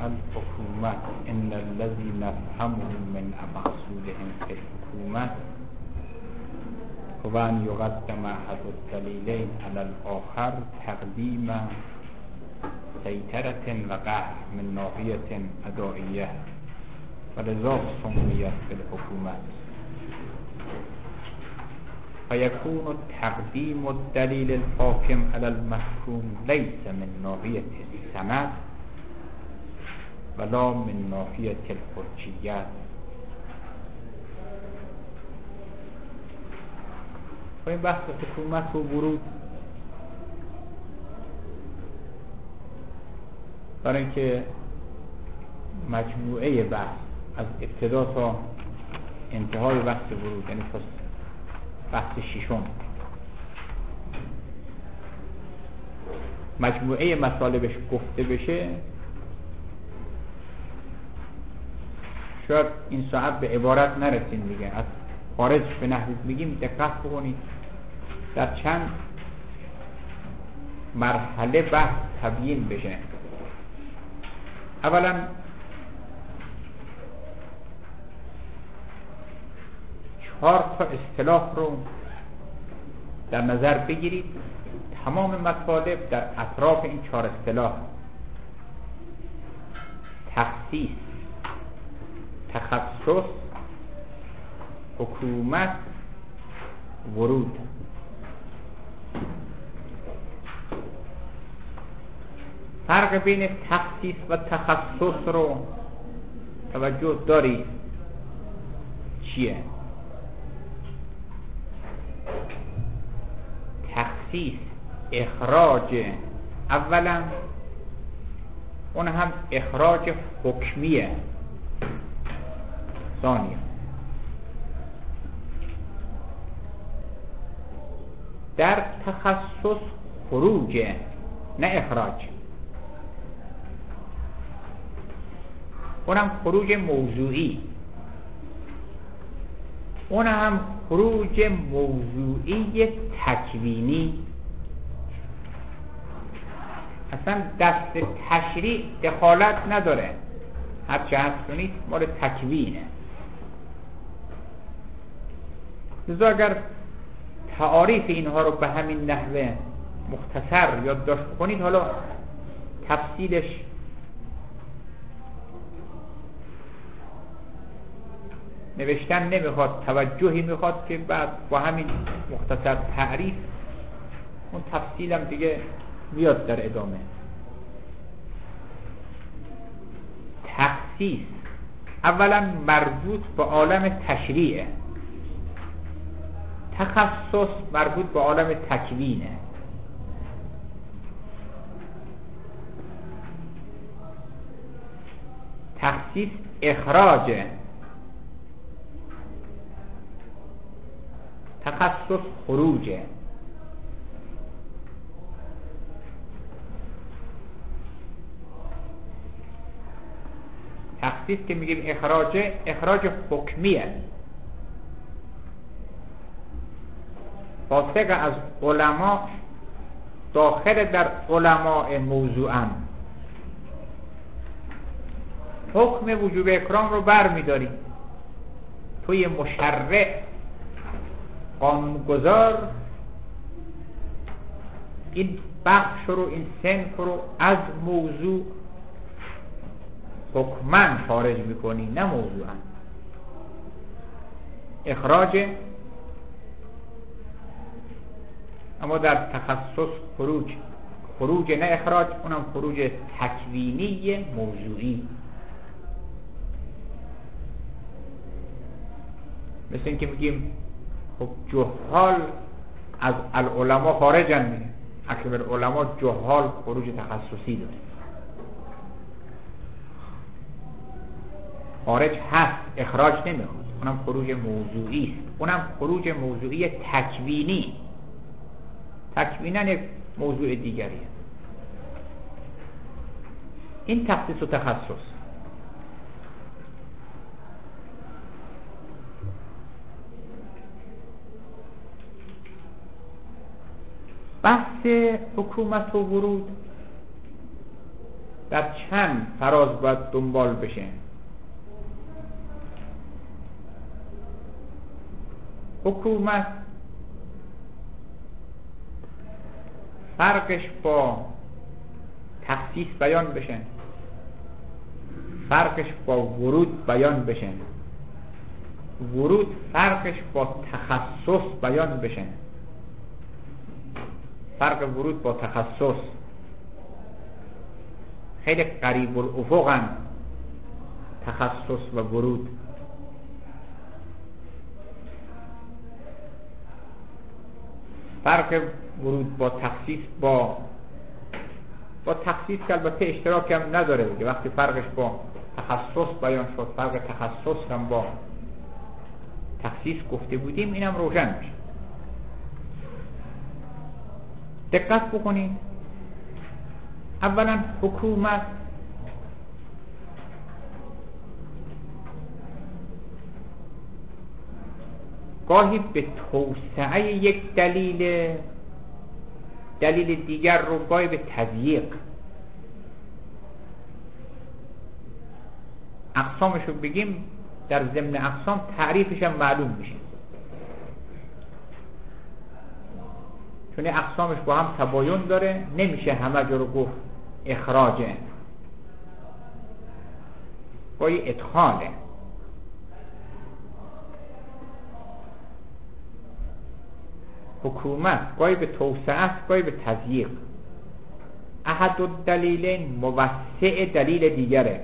الحكومة إن الذي نفهمه من مقصودهم في الحكومة هو أن يقدم أحد الدليلين على الآخر تقديم سيطرة وقهر من ناحية أدائية ولذا سميت بالحكومة. فيكون تقديم الدليل الحاكم على المحكوم ليس من ناحية السند ولا من ناحية الحجية. و این بحث حکومت و ورود برای اینکه مجموعه بحث از ابتدا تا انتهای بحث ورود، یعنی تا بحث ششم، مجموعه مطالبش گفته بشه، شاید این ساعت به عبارت نرسیم دیگه. از خارج به نحوی میگیم دقت بکنید در چند مرحله بحث تبیین بشه. اولا چهار تا اصطلاح رو در نظر بگیرید. تمام مطالب در اطراف این چهار اصطلاح: تخصیص، تخصص، حکومت، ورود. فرق بین تخصیص و تخصص رو توجه دارید چیه؟ تخصیص اخراج، اولا اون هم اخراج حکمیه، ثانیا در تخصص خروج نه اخراج، اونم خروج موضوعی، اون هم خروج موضوعی تکوینی. اصلا دست تشریع دخالت نداره، هر چه هست کنید مال تکوینه. لذا اگر تعاریف اینها رو به همین نحوه مختصر یادداشت کنید، حالا تفصیلش نوشتن نمیخواد، توجهی میخواد که بعد با همین مختصر تعریف اون تفصیلم دیگه میاد در ادامه. تخصیص اولا مربوط به عالم تشریعه، تخصص مربوط به عالم تکوینه. تخصیص اخراجه، تخصص خروجه. تخصیص که میگیم اخراجه، اخراج حکمیه. فاسق از علما داخل در علماء موضوعا، حکم وجوب اکرام رو بر میداری، توی مشرع قانونگذار این بخش رو، این صنف رو از موضوع حکماً خارج میکنی، نه موضوعاً. اخراج، اما در تخصص خروج نه اخراج، اونم خروج تکوینی موضوعی. مثل این که میگیم خب جهال از العلماء خارجن، میگه اکبر علماء جهال خروج تخصصی داره، خارج هست، اخراج نمیخواد، اونم خروج موضوعی است، اونم خروج موضوعی تکوینی. تکوینا یک موضوع دیگریه. این تخصیص و تخصص. بحث حکومت و ورود در چند فراز باید دنبال بشه؟ حکومت فرقش با تخصیص بیان بشه، فرقش با ورود بیان بشه، ورود فرقش با تخصص بیان بشه. فرق ورود با تخصص خیلی قریب الافقن، تخصص و ورود. فرق ورود با تخصیص با تخصیص که البته اشتراک هم نداره دیگه. وقتی فرقش با تخصص بیان شد، فرق تخصص هم با تخصیص گفته بودیم، اینم روشن میشه. دقت بکنید. اولا حکومت گاهی به توسعه یک دلیل دیگر رو گاهی به تضییق. اقسامش رو بگیم، در ضمن اقسام تعریفش هم معلوم میشه، چون اقسامش با هم تباین داره، نمیشه همه جا رو گفت اخراجه، گاهی ادخاله. حکومت گاهی به توسعه است، گاهی به تضییق. احد الدلیلین موسع دلیل دیگره.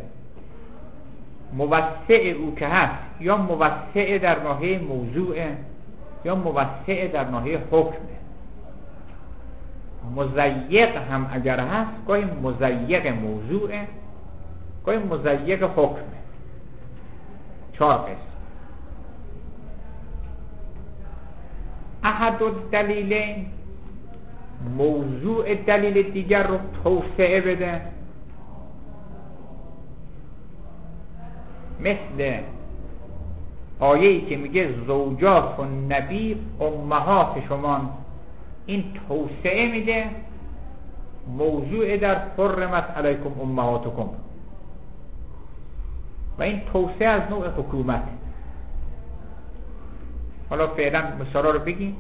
موسع او که هست یا موسع در ناحیه موضوعه یا موسع در ناحیه حکمه. مضیق هم اگر هست گاهی مضیق موضوعه، گاهی مضیق حکمه. 4 قسم. احد الدلیلین موضوع دلیل دیگر رو توسعه بده، مثل آیه‌ای که میگه زوجات النبی امهات شما. این توسعه میده موضوع در حرمت علیکم امهاتکم، و این توسعه از نوع حکومت. حالا فعلا مثالا رو بگیم.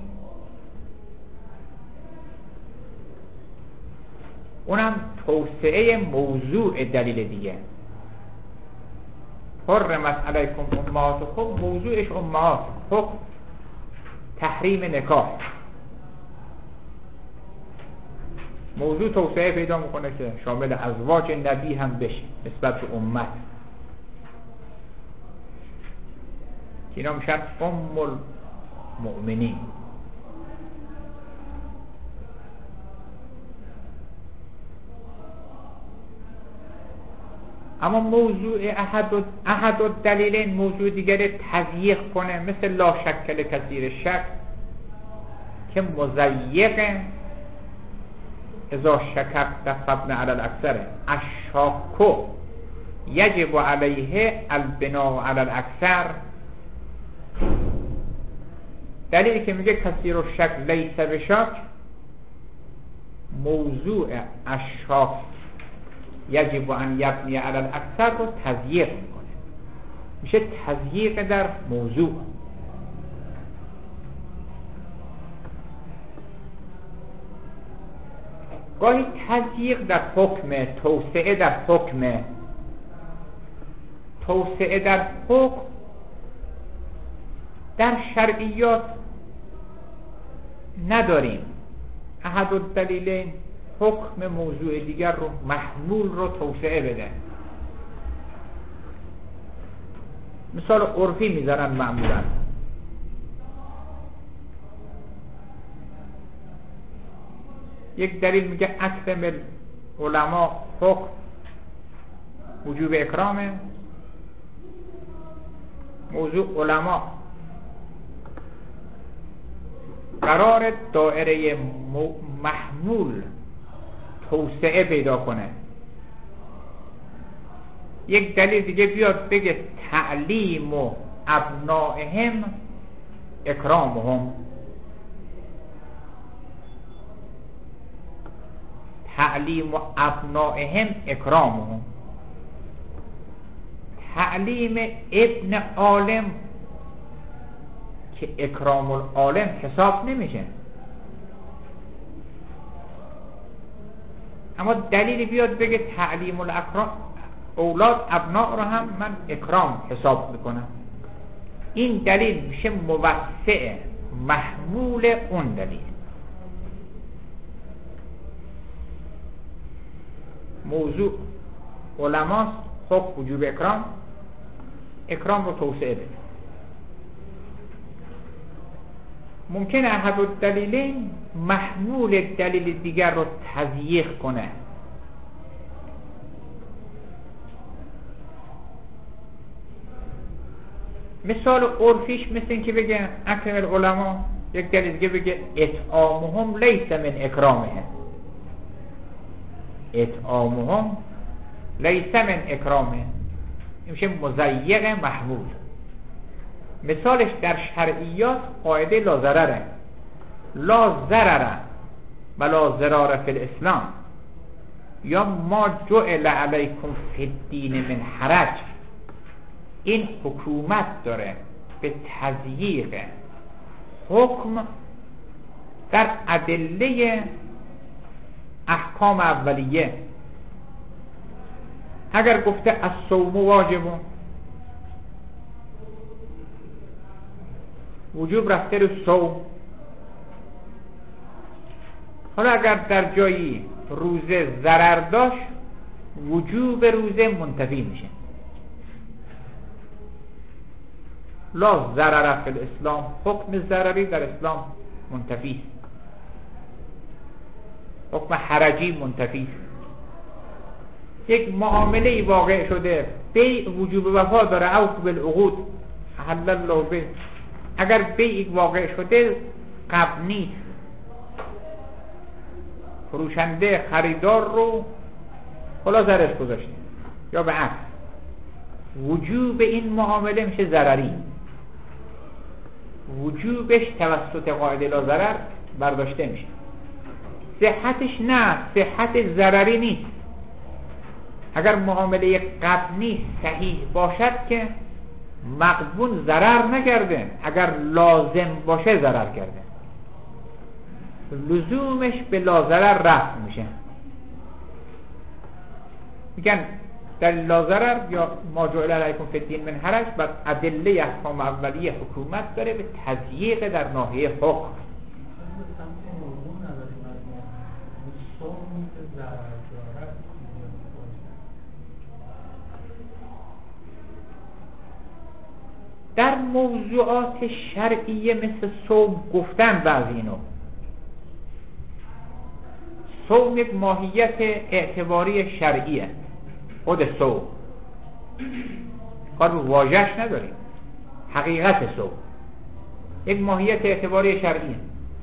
اونم توسعه موضوع دلیل دیگه. حرمت علیکم امهاتکم، موضوعش امهات، حکم تحریم نکاح. موضوع توسعه پیدا میکنه که شامل ازواج نبی هم بشه نسبت به امت، که اینا میشن ام المؤمنین. اما موضوع احد الدلیلین موضوع دیگر تضییق کنه، مثل لا شک کثیر شک که مضیق اذا شکک فابن علی الاکثر. الشاک یجب علیه البناء علی الاکثر. دلیلی که میگه کثیر الشک لیس بشک، موضوع الشاک یجب ان یبنی علی الاکثر رو تضییق میکنه، میشه تضییق در موضوع. گاهی تضییق در حکم، توسعه در حکم. توسعه در حکم در شرعیات نداریم. احد الدلیلین حکم موضوع دیگر رو، محمول رو توسعه بده. مثال عرفی میذارن معمولا. یک دلیل میگه اکرم العلماء، حکم وجوب اکرامه. موضوع علما قرار دائره محمول توسعه پیدا کنه. یک دلیل دیگه بیاد بگه تعلیم و ابنائهم اکرامهم. تعلیم و ابنائهم اکرامهم. تعلیم ابن عالم که اکرام العالم حساب نمیشه. اما دلیلی بیاد بگه تعلیم الاکرام اولاد ابنا رو هم من اکرام حساب میکنم، این دلیل میشه موسع محمول اون دلیل. موضوع علماست خب وجوب اکرام رو توسعه بده. ممکنه احد الدلیلین محمول دلیل دیگر رو تضییق کنه. مثال عرفیش مثل این که بگه اکرم العلماء، یک دلیل دیگه بگه اطعامهم لیس من اکرامهم. اطعامهم لیس من اکرامهم این میشه مضیق محمول. مثالش در شرعیات قاعده لا ضرره، لا ضرر و لا ضرار فی الاسلام، یا ما جعل علیکم فی الدین من حرج. این حکومت داره به تضییق حکم در ادله احکام اولیه. اگر گفته الصوم واجبون، وجوب رفته رو صوم. حالا اگر در جایی روزه ضرر داشت، وجوب روزه منتفی میشه. لا ضرر فی الاسلام، حکم ضرری در اسلام منتفی، حکم حرجی منتفی. یک معامله واقع شده، بیع وجوب وفا داره، اوف بالعقود احل الله به. اگر بیع واقع شده قبل نیست، فروشنده خریدار رو خلاص زرش گذاشته یا به عکس، وجوب این معامله میشه ضرری. وجوبش توسط قاعده لا ضرر برداشته میشه. صحتش نه، صحت ضرری نیست. اگر معامله قبل نیست صحیح باشد که مغبون ضرر نکرده، اگر لازم باشه ضرر کرده، لزومش به لا ضرر رفع میشه. میگن در لا ضرر یا ما جعل علیکم فی الدین من حرج بر ادله احکام اولیه حکومت داره به تضییق در ناحیه حکم. در موضوعات شرعیه مثل صوم گفتن بعضی اینو. صوم یک ماهیت اعتباری شرعیه، خود صوم کار به واژه‌اش نداریم، حقیقت صوم یک ماهیت اعتباری شرعیه.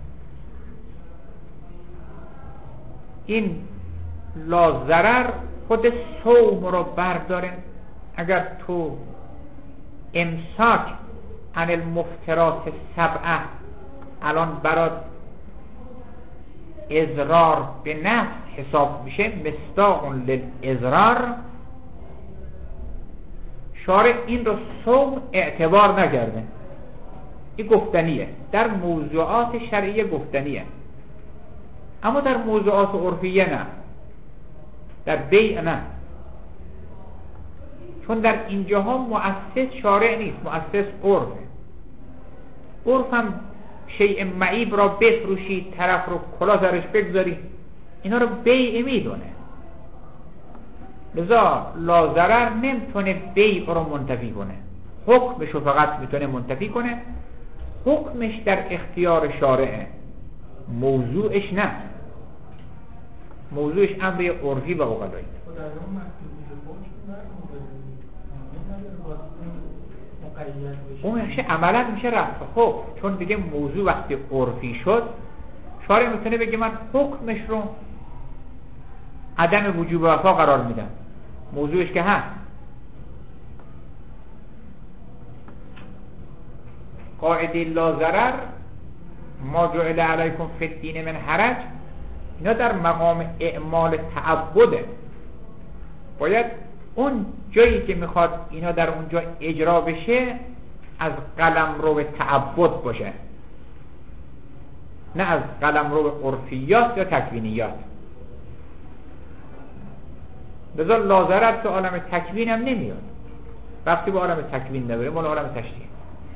این لا ضرر خود صوم رو برداره. اگر تو امساک عن المفترات سبعه الان برات اضرار به نفس حساب میشه، مصداق للاضرار، شارع این رو صوم اعتبار نکرده. این گفتنیه، در موضوعات شرعیه گفتنیه، اما در موضوعات عرفیه نه، در بیع نه. چون در اینجاها مؤسس شارع نیست، مؤسس عرفه. عرف هم شیء معیب را بفروشی، طرف رو کلا سرش بگذاری، اینا رو بیع میدونه. لذا لا ضرر نمیتونه بیع رو منتفی کنه، حکمش رو فقط میتونه منتفی کنه. حکمش در اختیار شارعه، موضوعش نه، موضوعش امر عرفی و عقلایی. اون میشه عملا میشه رفت خب، چون دیگه موضوع وقتی عرفی شد، شارع میتونه بگه من حکمش رو عدم وجوب وفا قرار میدم، موضوعش که هست. قاعده لا ضرر ما جعل علیکم فی الدین من حرج اینا در مقام اعمال تعبده. باید اون جایی که میخواد اینا در اونجا اجرا بشه از قلمرو به تعبد باشه، نه از قلمرو به عرفیات یا تکوینیات. لذا لازرت تو عالم تکوین هم نمیاد، وقتی به عالم تکوین نداره، مال عالم تشریح.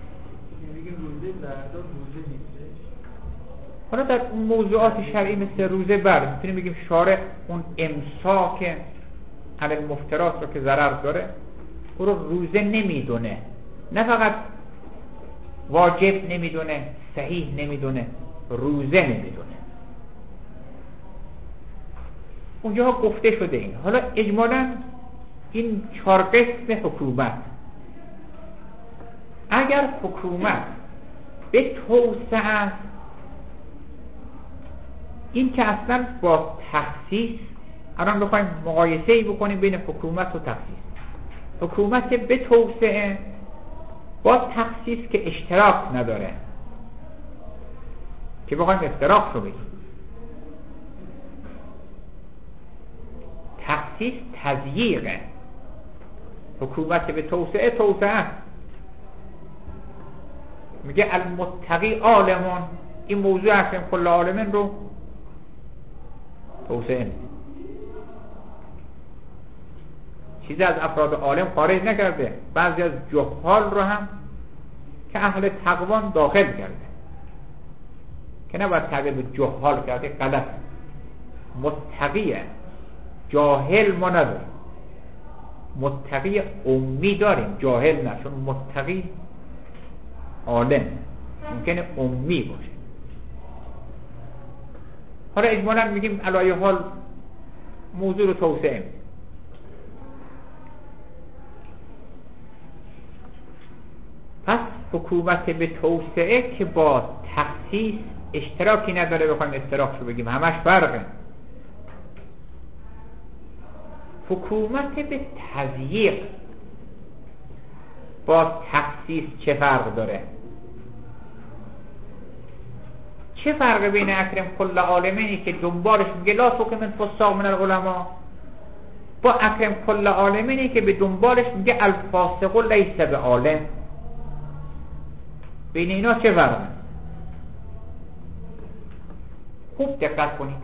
حالا در اون موضوعات شرعی مثل روزه میتونیم بگیم شارع اون امساک علی المفترات رو که ضرر داره او رو روزه نمیدونه، نه فقط واجب نمیدونه، صحیح نمیدونه، روزه نمیدونه. اونجا گفته شده این. حالا اجمالاً این 4 قسم حکومت، اگر حکومت به توسعه است، این که اصلا با تخصیص، الان بخوایم مقایسه‌ای بکنیم بین حکومت و تخصیص، حکومت به توسعه با تخصیص که اشتراک نداره، که بخوایم اشتراک رو بگیم، تخصیص تضییقه، حکومت به توسعه میگه المتقی عالمون، این موضوع اکرم کل عالمین رو توسعه میده، چیزی از افراد عالم خارج نکرده، بعضی از جهال رو هم که اهل تقوان داخل کرده، که نباید تعبیر به جهال کرده، غلط. متقیه، جاهل ما نداریم، متقی امی داریم، جاهل نه، چون متقی عالم ممکنه امی باشه. حالا اجمالاً میگیم علای حال موضوع رو توسعه میدیم. پس حکومت به توسعه که با تخصیص اشتراکی نداره، بخوایم اشتراک رو بگیم همش فرقه. حکومت به تضییق با تخصیص چه فرق داره؟ چه فرق بین اکرم کل عالمینی که دنبالش میگه لا تکمن فساق من العلماء، با اکرم کل عالمینی که به دنبالش میگه الفاسق لیس به عالم؟ بین اینا چه فرقه؟ خوب دقت کنید.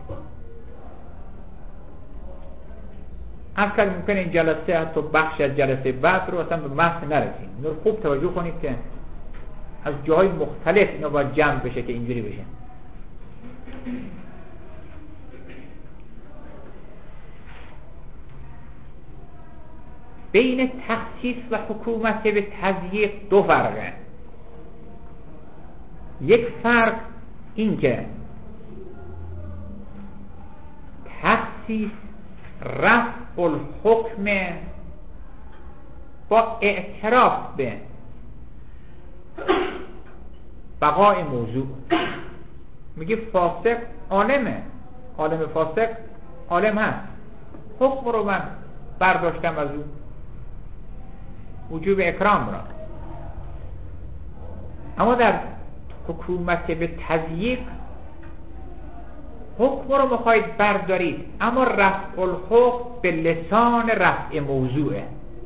اصلا ممکنه این جلسه حتی بخش از جلسه بعد رو اصلا به متن نرسیم. اینا رو خوب توجه کنید که از جاهای مختلف اینا باید جمع بشه که اینجوری بشه. بین تخصیص و حکومت به تضییق 2 فرقه. یک فرق این که تخصیص رفع الحکم با اعتراف به بقای موضوع. میگه فاسق عالمه، عالم فاسق عالم هست، حکم رو من برداشتم از او، وجوب اکرام را. اما در حکومت به تضییق حکم رو میخواید بردارید، اما رفع الحکم به لسان رفع موضوعه،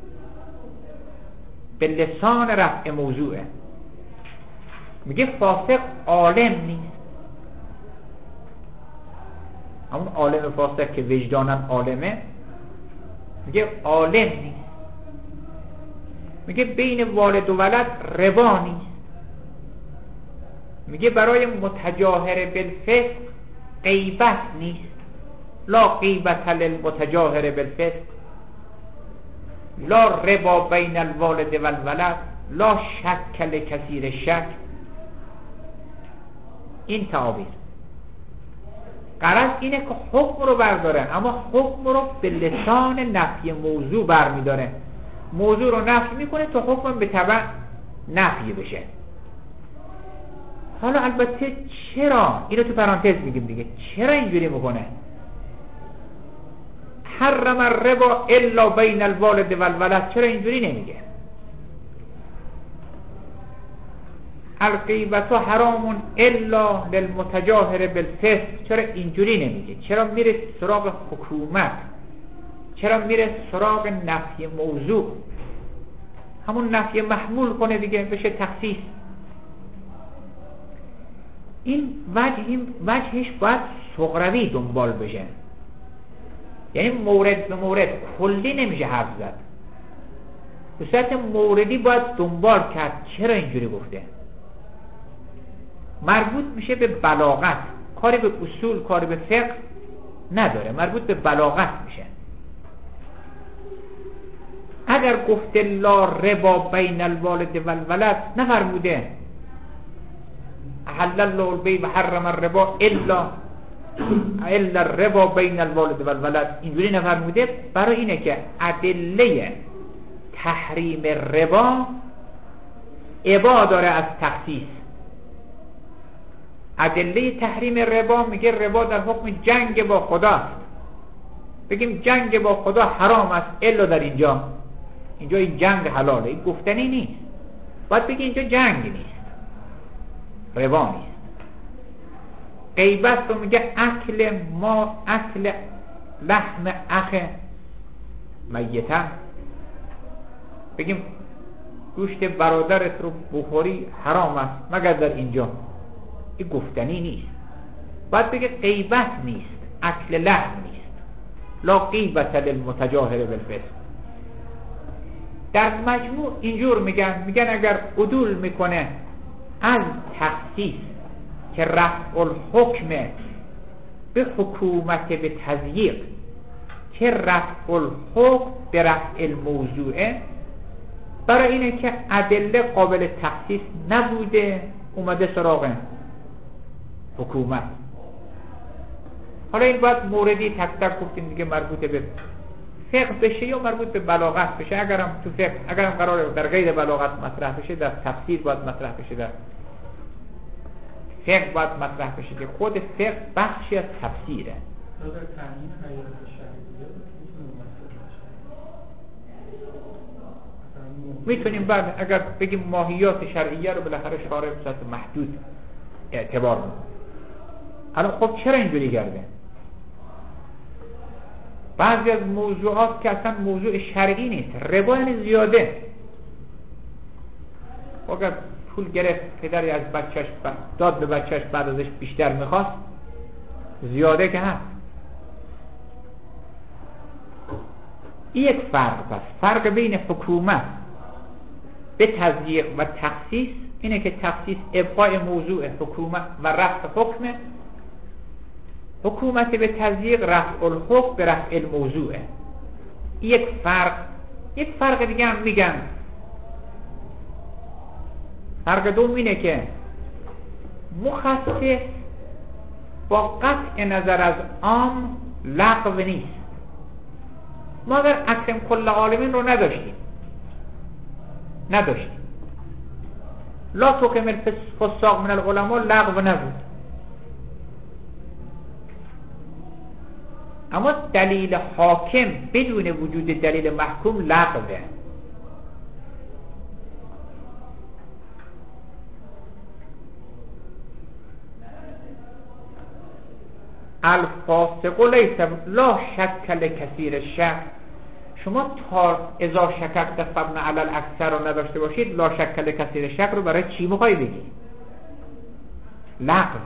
به لسان رفع موضوعه. میگه فاسق عالم نیست، همون عالم فاسق که وجدانن عالمه، میگه عالم نیست. میگه بین والد و ولد ربا نیست. میگه برای متجاهر بالفسق غیبت نیست، لا غیبت للمتجاهر بالفسق، لا ربا بین الوالد و الولد، لا شک لکثیر شک. این تعابیر غرض اینه که حکم رو برداره، اما حکم رو به لسان نفی موضوع برمیداره، موضوع رو نفی میکنه تا حکم به تبع نفی بشه. حالا البته چرا اینو تو پرانتز میگیم دیگه، چرا اینجوری میکنه؟ حرم الربا الا بین الوالد و الولد، چرا اینجوری نمیگه؟ الغیبت حرام الا للمتجاهر بالفسق، چرا اینجوری نمیگه؟ چرا میره سراغ حکومت؟ چرا میره سراغ نفی موضوع؟ همون نفی محمول کنه دیگه، بشه تخصیص. این وجهش باید صغروی دنبال بشه، یعنی مورد به مورد، کلی نمیشه حرف زد. به صورت موردی باید دنبال کرد چرا اینجوری گفته. مربوط میشه به بلاغت، کاری به اصول، کاری به فقه نداره، مربوط به بلاغت میشه. اگر گفته لا ربا بین الوالد و الولد، نفرموده احل الله البیع و حرم الربا الا الربا بین الوالد و الولد، اینجوری نفرموده. برای اینه که ادله تحریم ربا ابا داره از تخصیص. ادله تحریم ربا میگه ربا در حکم جنگ با خداست، بگیم جنگ با خدا حرام است الا در اینجا این جنگ حلاله، این گفتنی نیست. باید بگی اینجا جنگ نیست، ربا نیست. غیبت رو میگه اکل لحم اخ میتن، بگیم گوشت برادرت رو بخوری حرام است مگر در اینجا، این گفتنی نیست. باید بگه غیبت نیست، اکل لحم نیست. لا غیبت للمتجاهر بالفسق. در مجموع اینجور میگن اگر عدول میکنه از تخصیص که رفع الحکم به حکومت به تضییق، که رفع الحکم به رفع الموضوعه، برای اینه که ادله قابل تخصیص نبوده اومده سراغ حکومت. حالا این باید موردی تک تک گفتیم دیگه، مربوط به فقه بشه یا مربوط به بلاغت بشه. اگرم تو فقه، اگرم قراره در غیر بلاغت مطرح بشه، در تفسیر باید مطرح بشه، در فقه باید مطرح بشه که خود فقه بخشی از تفسیره. میتونیم بعد اگر بگیم ماهیات شرعیه رو بالاخره شارع به صورت محدود اعتبار می‌کنه. الان خب چرا اینجوری کرده؟ بعضی از موضوعات که اصلا موضوع شرعی نیست، ربا یعنی زیاده. اگر پول گرفت پدری از بچهش داد به بچهش، بعد ازش بیشتر میخواست، زیاده که هست. این یک فرق است. فرق بین حکومت به تضییق و تخصیص اینه که تخصیص ابقاء موضوع حکومت و رفع حکم، حکومت به تضییق رفع الحکم به رفع الموضوعه. یک فرق دیگه هم میگن. فرق دوم اینه که مخصص با قطع نظر از عام لغو نیست. ما در اکرم کل عالمین رو نداشتیم. لا تقم الفساق من العلماء لغو نبود، اما دلیل حاکم بدون وجود دلیل محکوم لغوه. الفاسق لیس لا شک لکثیر الشک. شما تا اذا شککت فابن علی الاکثر رو نداشته باشید، لا شک لکثیر الشک رو برای چی میخوای بگی؟ لغوه.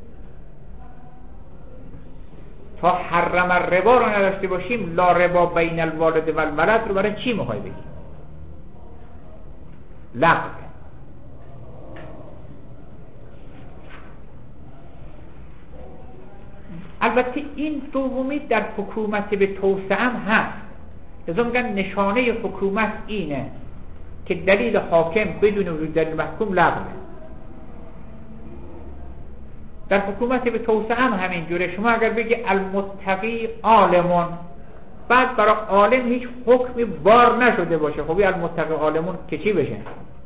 تا حرم الربا رو نداشته باشیم، لا ربا بین الوالد و الولد رو برای چی میخوای بگی؟ لغو. البته این دومی در حکومت به توسعه هم هست. لذا میگن نشانه حکومت اینه که دلیل حاکم بدون وجود دلیل محکوم لغوه. در حکومت به توسعه هم همین جوره. شما اگر بگی المتقی عالمون، بعد برای عالم هیچ حکمی بار نشده باشه، خب المتقی عالمون که چی بشه؟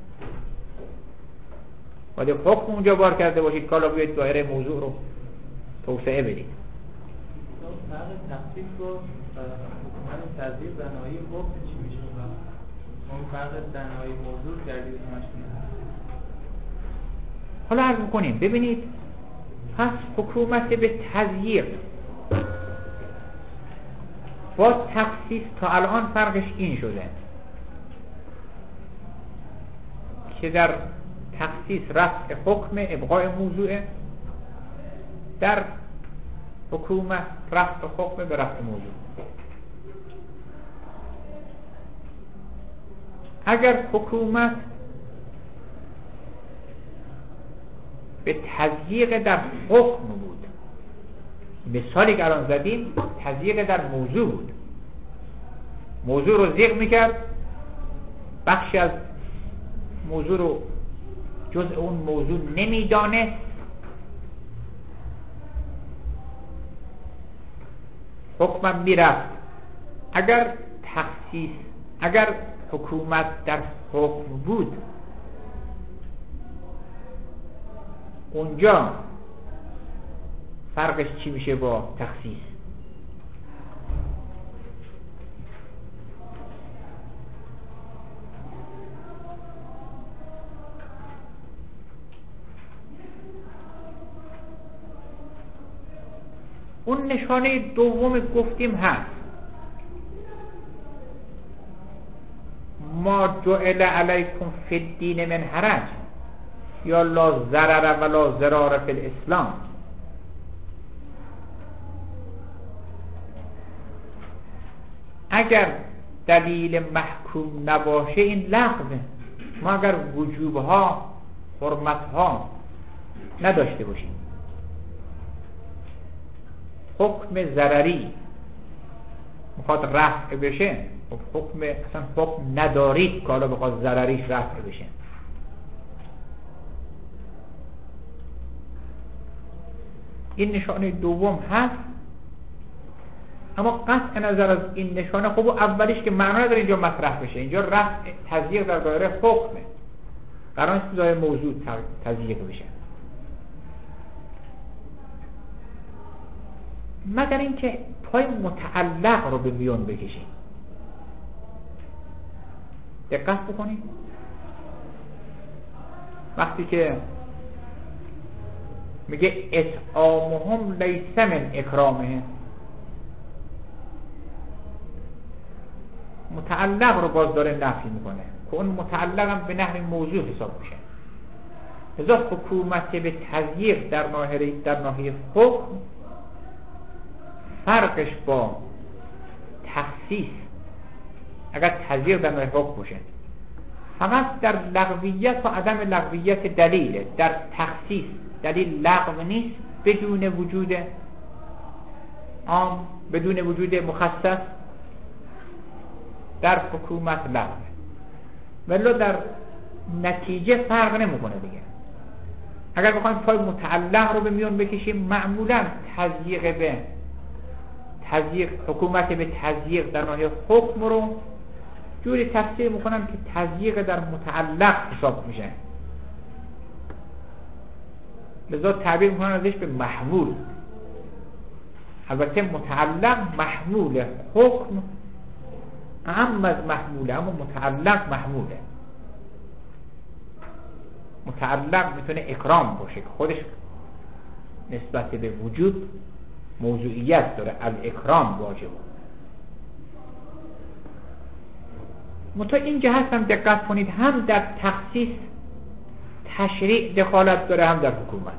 باید حکم اونجا بار کرده باشید که حالا بیاید دایره موضوع رو توسعه بدید. فرق تخصیص رو حکومت تضییق دنایی حکم چی میشه؟ اون فرق دنایی موضوع دلیل همش حالا عرض میکنیم ببینید، پس حکومت به تضییق با تخصیص تا الان فرقش این شده که در تخصیص رفع حکم ابقاء موضوعه، در حکومت رفع حکم به رفع موضوع. اگر حکومت به تضییق در حکم بود، مثالی که الان زدیم تضییق در موضوع بود، موضوع رو ضیق میکرد، بخشی از موضوع رو جزء اون موضوع نمیدانه، حکمم میرفت. اگر تخصیص، اگر حکومت در حکم بود، اونجا فرقش چی میشه با تخصیص؟ اون نشانه دوم گفتیم هست، ما جعل علیکم فی الدین من حرج یا لا ضرر ولا ضرار فی الاسلام. اگر دلیل محکوم نباشه این لغوه. ما اگر وجوبها حرمتها نداشته باشیم، حکم ضرری میخواد رفع بشه، حکم اصلا حکم ندارید که حالا بخواد ضرریش رفع بشه. این نشانه دوم هست، اما قطع نظر از این نشانه خب اولیش که معنا نداره اینجا مطرح بشه. اینجا رفع تضییق در دایره حکمه، قرار نیست دایره موضوع تضییق بشه، مگر اینکه پای متعلق رو به میون بکشیم. دقت بکنید وقتی که میگه اطعامهم لیس من اکرامهم، متعلق رو باز داره نفی میکنه که اون متعلق هم به نحو موضوع حساب میشه. لذا حکومت به تضییق در ناحیه حکم فرقش با تخصیص، اگر تضییق در ناحیه حکم باشه فقط در لغویت و عدم لغویت دلیله. در تخصیص دلیل لغو نیست بدون وجود عام، بدون وجود مخصص. در حکومت لغوه، ولی در نتیجه فرق نمیکنه دیگه. اگر بخوایم پای متعلق رو به میون بکشیم، معمولا حکومت به تضییق در ناحیه حکم رو جوری تفسیر میکنن که تضییق در متعلق حساب میشه، لذا تعبیر میکنن ازش به محمول. البته متعلق محمول، حکم اهم از محموله، اما متعلق محموله. متعلق میتونه اکرام باشه که خودش نسبت به وجود موضوعیت داره، الاکرام واجبه. منتها این جهت هم دقت کنید، هم در تخصیص تشریع دخالت داره، هم در حکومت.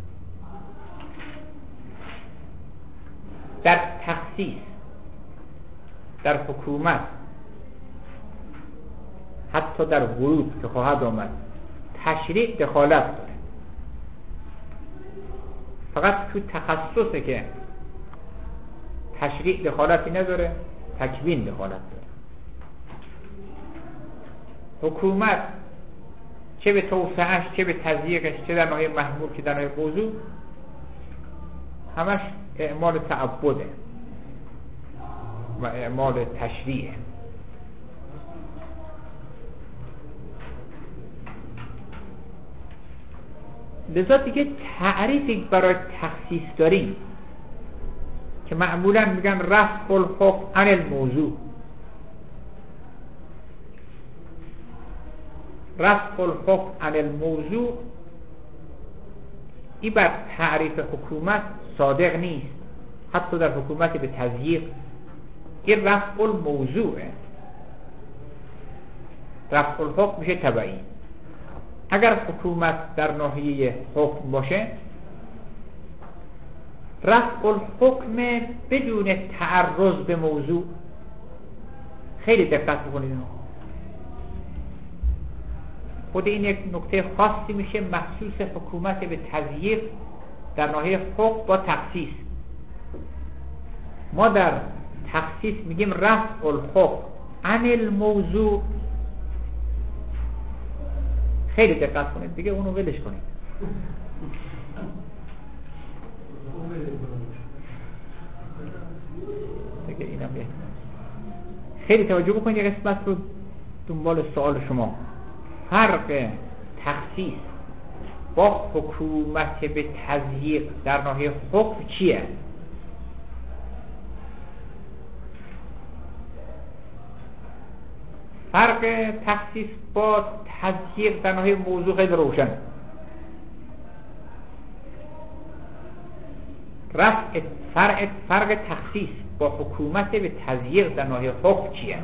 در تخصیص در حکومت حتی در ورود که خواهد آمد تشریع دخالت داره، فقط تو تخصصه که تشریع دخالتی نداره، تکوین دخالت داره. حکومت چه به توسعهش، چه به تضییقش، چه در ناحیه محمول که در ناحیه موضوع، همش اعمال تعبده و اعمال تشریعه. لذا دیگه تعریفی برای تخصیص داریم که معمولا میگن رفع الحکم عن الموضوع. رفع الحکم عن الموضوع این بر تعریف حکومت صادق نیست. حتی در حکومت به تضییق این رفع الموضوعه، رفع الحکم میشه تبعی. اگر حکومت در ناحیه حکم باشه، رفع الحکم بدون تعرض به موضوع. خیلی دقت بکنید، خود این یک نکته خاصی میشه مخصوص حکومت به تضییق در ناحیه حکم با تخصیص. ما در تخصیص میگیم رفع الحکم عن الموضوع. خیلی دقت کنید دیگه، اونو ولش کنید. دیگه اینم خیلی توجه بکنید. یه قسمت رو دنبال سوال شما، فرق تخصیص با حکومت به تضییق در ناحیه حکم چیه؟ فرق تخصیص با تضییق در ناحیه موضوع خیلی روشن. فرق تخصیص با حکومت به تضییق در ناحیه حکم چیه؟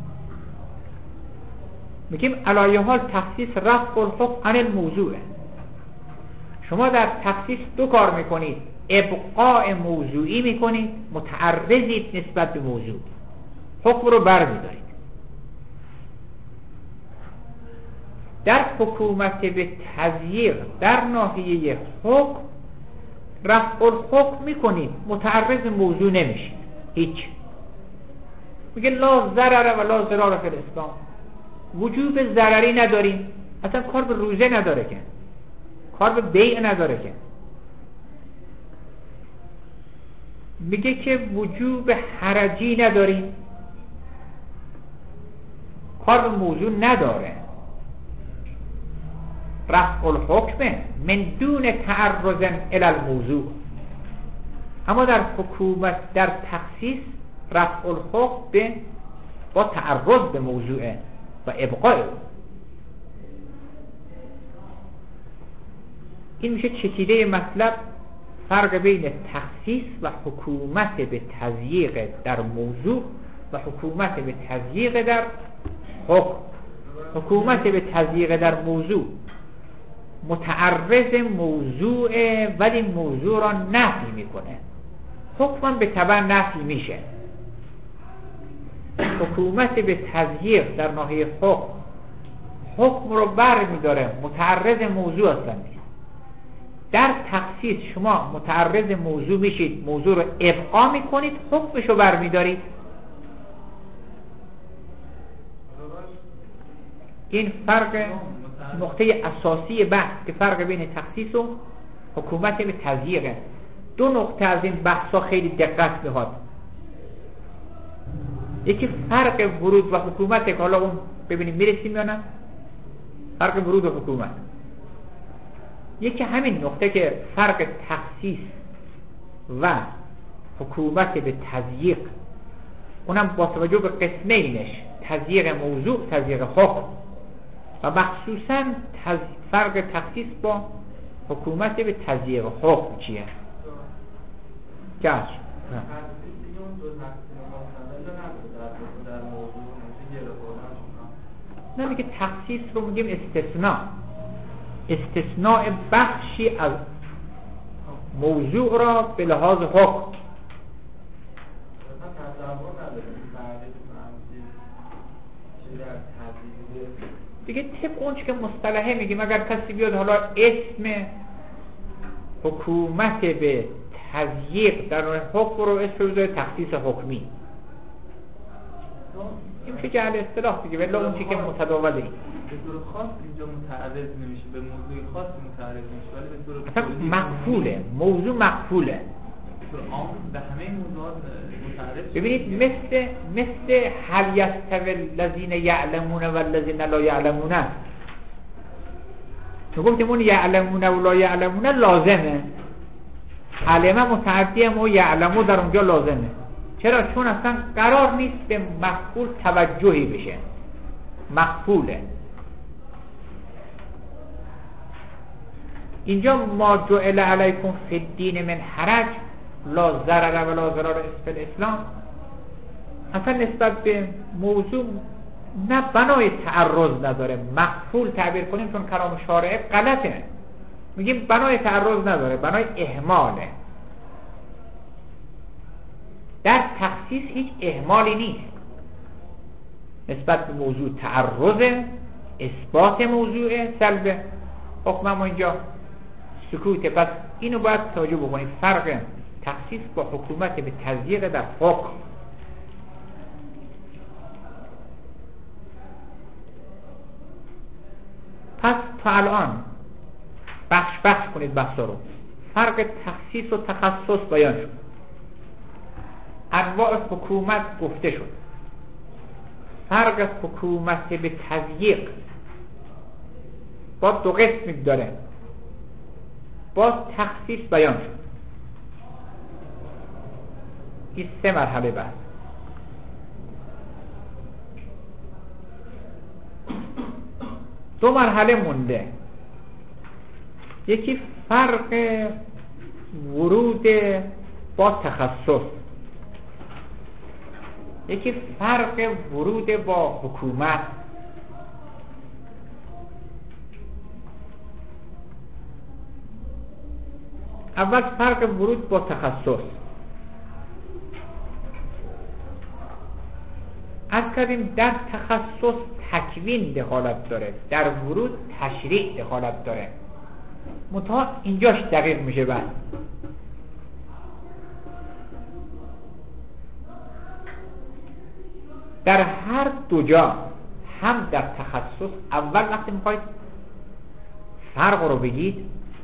میگیم علایه حال تخصیص رفع الحکم عن الموضوعه. شما در تخصیص دو کار میکنید، ابقاء موضوعی میکنید، متعرضید نسبت به موضوع، حکم رو بر میدارید. در حکومت به تضییق در ناحیه حکم رفع الحکم میکنید، متعرض موضوع نمیشید هیچ. میگه لا ضرر و لا ضرار فی الاسلام، وجوب ضرری نداریم، اصلا کار به روزه نداره که، کار به بیع نداره که. میگه که وجوب حرجی نداریم، کار به موضوع نداره. رفع الحکم من دون تعرض الی الموضوع. اما در حکومت در تخصیص رفع الحکم با تعرض به موضوع و ابقاء. این میشه چکیده مطلب، فرق بین تخصیص و حکومت به تضییق در موضوع و حکومت به تضییق در حکم. حکومت به تضییق در موضوع متعرض موضوع ولی موضوع را نفی میکنه، حکم به تبع نفی میشه. حکومت به تضییق در ناحیه حکم رو بر میداره، متعرض موضوع اصلا نیست. در تخصیص شما متعرض موضوع میشید، موضوع رو ابقا میکنید، حکمش رو بر میدارید. این فرق نقطه اساسی بحث که فرق بین تخصیص و حکومت به تضییقه. دو نقطه از این بحثا خیلی دقت بهاد. یکی فرق ورود و حکومت که حالا اون ببینیم میرسیم یا نه، فرق ورود و حکومت. یکی همین نقطه که فرق تخصیص و حکومت به تضییق، اونم با توجه به قسمینش، تضییق موضوع، تضییق حکم، و مخصوصا فرق تخصیص با حکومت به تضییق حکم چیه؟ کاش نه، میگه تخصیص رو میگیم استثناء بخشی از موضوع را به لحاظ حکم. دیگه طبق اون که مصطلحه میگیم، اگر کسی بیاد حالا اسم حکومت به تضییق در حکم رو اسم بذاره تخصیص حکمی، این میشه جهل اصطلاح دیگه، ولی اون چی که متداوله این به طور خاص اینجا متعرض نمیشه، به موضوع خاص متعرض نمیشه، ولی به طور اصلا مقفوله، موضوع مقفوله، به طور عام به همه موضوعات متعرض. ببینید مثل هل یستوی الذین یعلمون و الذین لا یعلمون، تو گفتیم اون یعلمون و لا یعلمون لازمه، علمه متعدیه و یعلمون در اونجا لازمه. چرا؟ چون اصلا قرار نیست به مفعول توجهی بشه، مقفوله. اینجا ما جعل علیکم فی الدین من حرج لا ضرر ولا ضرار فی الاسلام، اصلا نسبت به موضوع نه بنای تعرض نداره. مقفول تعبیر کنیم چون کلام شارع غلطه، میگیم بنای تعرض نداره، بنای اهماله. در تخصیص هیچ اهمالی نیست، نسبت به موضوع تعرض، اثبات موضوع، سلب حکم ما اینجا سکوته. پس اینو باید توجه بکنید، فرق تخصیص با حکومت به تضییق در حکم. پس تا الان بخش کنید بحثا رو. فرق تخصیص و تخصص بیان شد، انواع حکومت گفته شد، فرق حکومت به تضییق با دو قسم داره، باز تخصیص بیان شد. این 3 مرحله بعد. دو مرحله مونده، یکی فرق ورود با تخصص، یکی فرق ورود با حکومت. اول فرق ورود با تخصص. از کردیم در تخصص تکوین دخالت داره، در ورود تشریع دخالت داره. منتها اینجاش دقیق میشه بعد. در هر دو جا، هم در تخصص، اول وقتی میخواید فرق رو بگید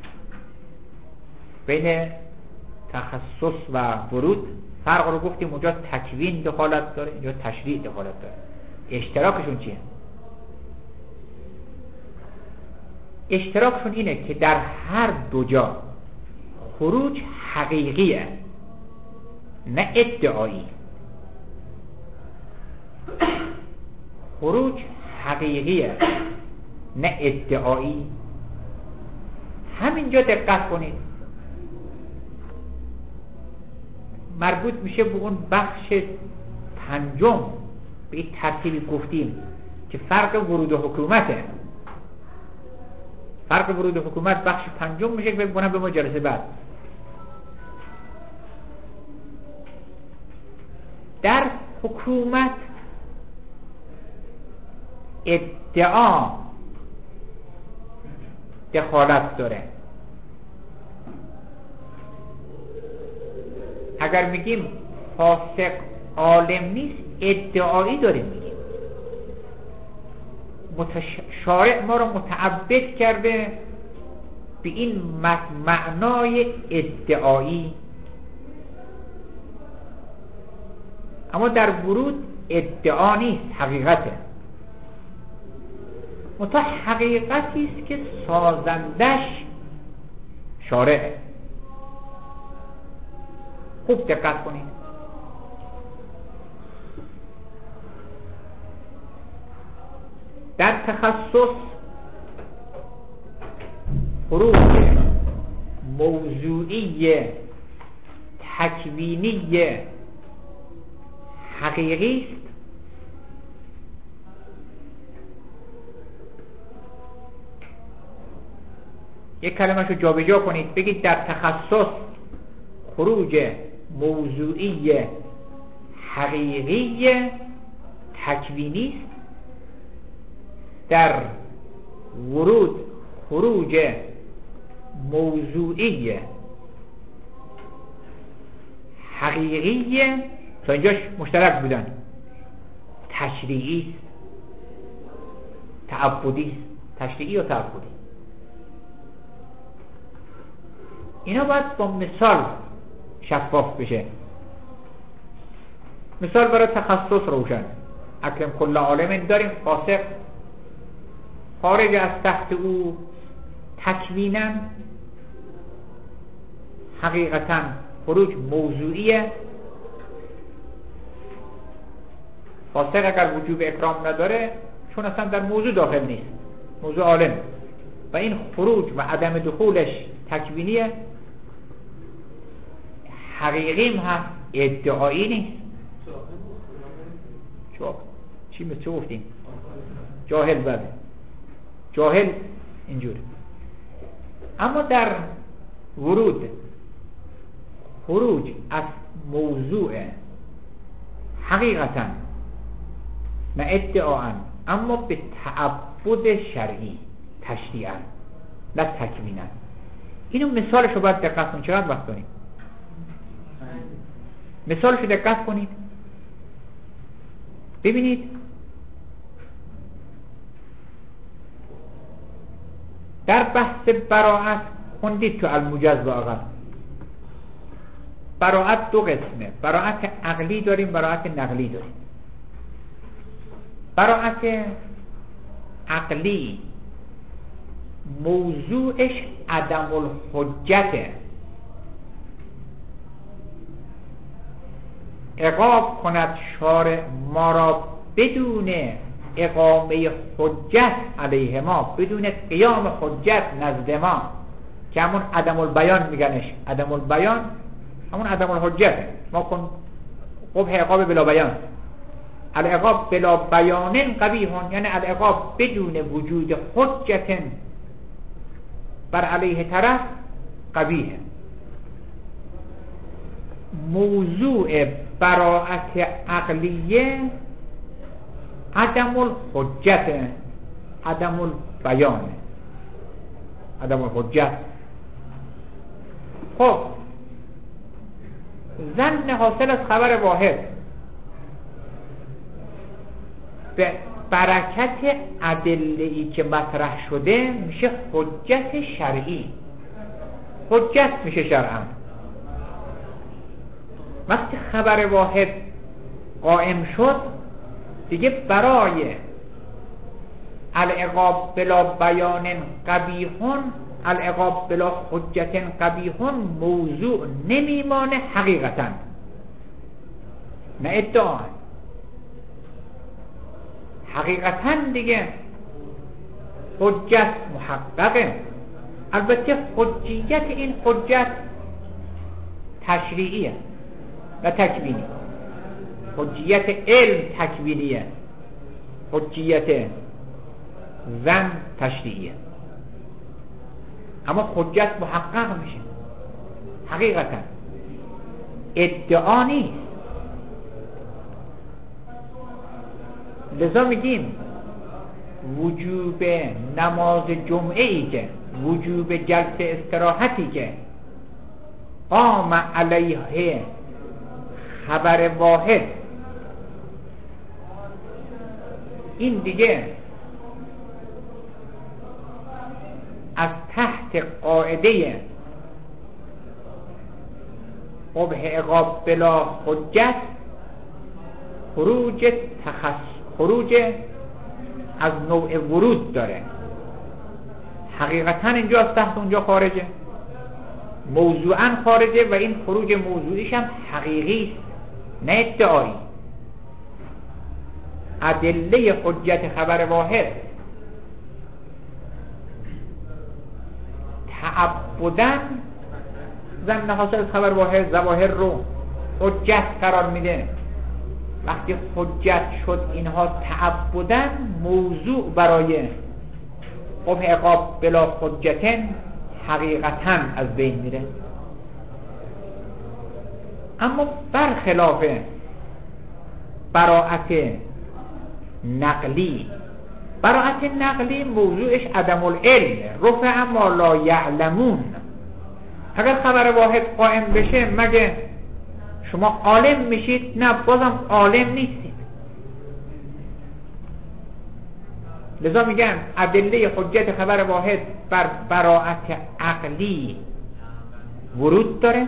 بین تخصص و ورود، فرق رو گفتیم اونجا تکوین دخالت داره، اینجا تشریع دخالت داره. اشتراکشون چیه؟ اشتراکشون اینه که در هر دو جا خروج حقیقیه نه ادعایی. خروج حقیقیه نه ادعایی. همینجا دقت کنید، مربوط میشه به اون بخش 5 به این ترتیبی گفتیم که فرق ورود و حکومته. فرق ورود و حکومت بخش 5 میشه که بگم به ما جلسه بعد. در حکومت ادعا دخالت داره. اگر میگیم فاسق عالم نیست، ادعایی داریم میگیم. شارع ما رو متعبد کرده به این معنای ادعایی. اما در ورود ادعا نیست، حقیقته. منتها حقیقتی است که سازندش شارعه. خوب دقت کنید. در تخصص خروج موضوعی تکوینی حقیقی است یک کلمه شو جابجا کنید، بگید در تخصص خروج موضوعی حقیقی تکوینی است، در ورود خروج موضوعی حقیقی، تا اینجاش مشترک بودن، تشریعی تعبدی، تشریعی و تعبدی. اینا باید با مثال شفاف بشه. مثال برای تخصص روشن. اکرم کل عالم داریم، فاسق خارج از تحت او تکوینا حقیقتا خروج موضوعیه. فاسق اگر وجوب اکرام نداره چون اصلا در موضوع داخل نیست، موضوع عالم. و این خروج و عدم دخولش تکوینیه، حقیقیم هست، ادعایی نیست. چی مثل گفتیم؟ جاهل بله، جاهل اینجوره. اما در ورود خروج از موضوع حقیقتا نه ادعاء، اما به تعبد شرعی تشریعا نه تکوینا. اینو مثالشو باید دقت کنید. چقدر وقت داریم؟ مثالشو دقت کنید ببینید. در بحث براءت خوندید تو الموجز آقا، براءت دو قسمه، براءت عقلی داریم، براءت نقلی داریم. براءت عقلی موضوعش عدم الحجته، عقاب کند شارع ما را بدون اقامه حجت علیه ما، بدون قیام حجت نزد ما، که همون عدم البیان میگنش. عدم البیان همون عدم الحجت. ما کن قبح عقاب بلا بیان، العقاب بلا بیان قبیحون، یعنی العقاب بدون وجود حجت بر علیه طرف قبیحه. موضوع براءت عقلیه عدم الحجت، عدم البیان، عدم الحجت. خب ظن حاصل از خبر واحد به برکت ادله‌ای که مطرح شده میشه حجت شرعی، حجت میشه شرعاً. وقتی خبر واحد قائم شد دیگه برای العقاب بلا بیان قبیحون، العقاب بلا حجت قبیحون موضوع نمیمانه حقیقتا، نه ادعا، حقیقتا دیگه حجت محققه. البته حجیت این حجت تشریعیه و تکوینی. حجیت علم تکوینیه، حجیت ظن تشریعیه. اما حجت محقق میشه حقیقتا، ادعا نیست. لذا میگیم وجوب نماز جمعه ای که، وجوب جلسه استراحتی که قام علیه خبر واحد، این دیگه از تحت قاعده قبح عقاب بلا حجت خروج از نوع ورود داره. حقیقتا اینجا از تحت اونجا خارجه، موضوعا خارجه، و این خروج موضوعیش هم حقیقی است نه ادعایی. ادله حجت خبر واحد تعبداً ظن حاصل از خبر واحد ظواهر رو حجت قرار میده. وقتی حجت شد اینها تعبداً موضوع برای قبح عقاب بلا حجت حقیقتاً از بین میره. اما برخلاف براءت نقلی، براءت نقلی موضوعش عدم العلم، رفع ما لا یعلمون. اگر خبر واحد قائم بشه مگه شما عالم میشید؟ نه، بازم عالم نیستید. لذا میگن ادله حجت خبر واحد بر براءت عقلی ورود داره،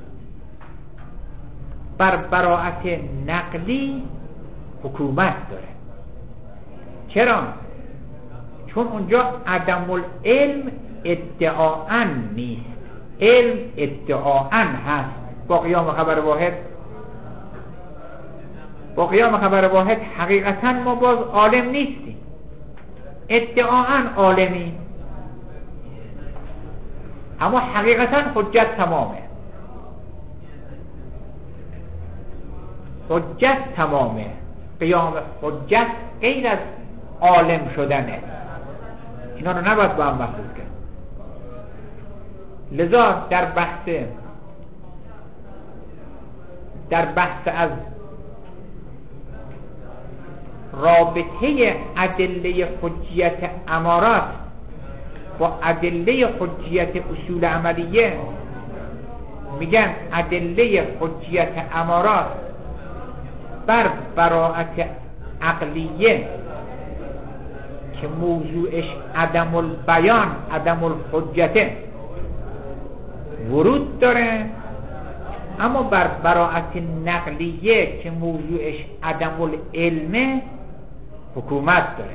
بر براءت نقلی حکومت داره. چرا؟ چون اونجا عدم العلم ادعاءً نیست، علم ادعاءً هست. با قیام خبر واحد، با قیام خبر واحد حقیقتاً ما باز عالم نیستیم، ادعاءً عالمی. اما حقیقتا حجت تمامه، حجت تمامه. قیام حجت غیر از عالم شدنه. اینا رو نباید با هم مخلوط کرد. لذا در بحث از رابطه ادله حجیت امارات با ادله حجیت اصول عملیه میگن ادله حجیت امارات بر براءت عقلیه که موضوعش عدم البیان عدم الحجته ورود داره، اما بر براءت نقلیه که موضوعش عدم العلمه حکومت داره.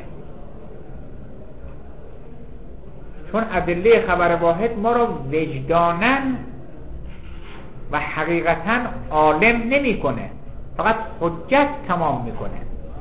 چون ادله خبر واحد ما را وجداناً و حقیقتاً عالم نمی کنه، فقط حجت تمام میکنه.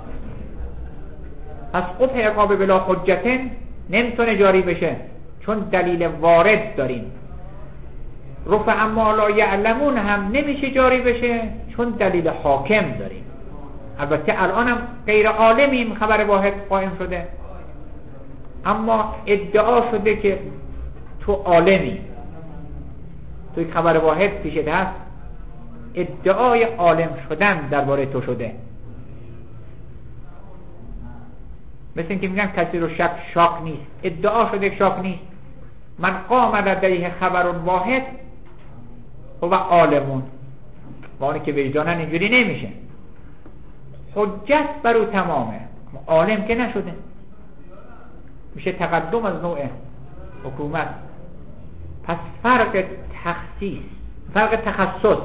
پس قبح عقاب بلا حجت نمیتونه جاری بشه، چون دلیل وارد داریم. رفع اما لا یعلمون هم نمیشه جاری بشه، چون دلیل حاکم داریم. البته الان هم غیر عالمیم، خبر واحد قائم شده، اما ادعا شده که تو عالمی، توی خبر واحد پیشت هست، ادعای عالم شدن درباره تو شده. مثل این که میگن کسی رو شاک نیست، ادعا شده شاک نیست. من قام لدیه خبر واحد و عالمون، با اونی که وجدانن اینجوری نمیشه. حجت بر او تمامه، عالم که نشده، میشه تقدم از نوع حکومت. پس فرق تخصص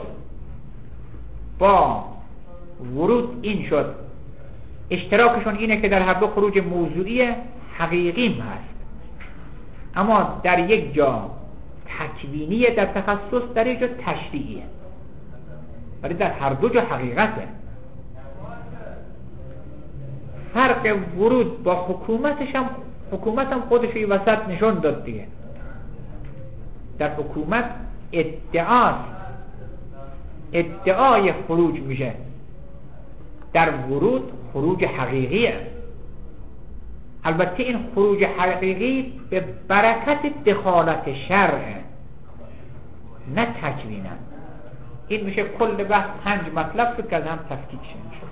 با ورود این شد، اشتراکشون اینه که در هر دو خروج موضوعی حقیقیم هست، اما در یک جا تکوینیه در تخصص، در یک جا تشریعیه، ولی در هر دو جا حقیقته. فرق ورود با حکومت هم خودش این وسط نشون داد دیگه. در حکومت ادعای خروج میشه، در ورود خروج حقیقیه. البته این خروج حقیقی به برکت دخالت شرعه، نه تکوینه. این میشه کل بحث 5 مطلب که از هم تفکیک شد.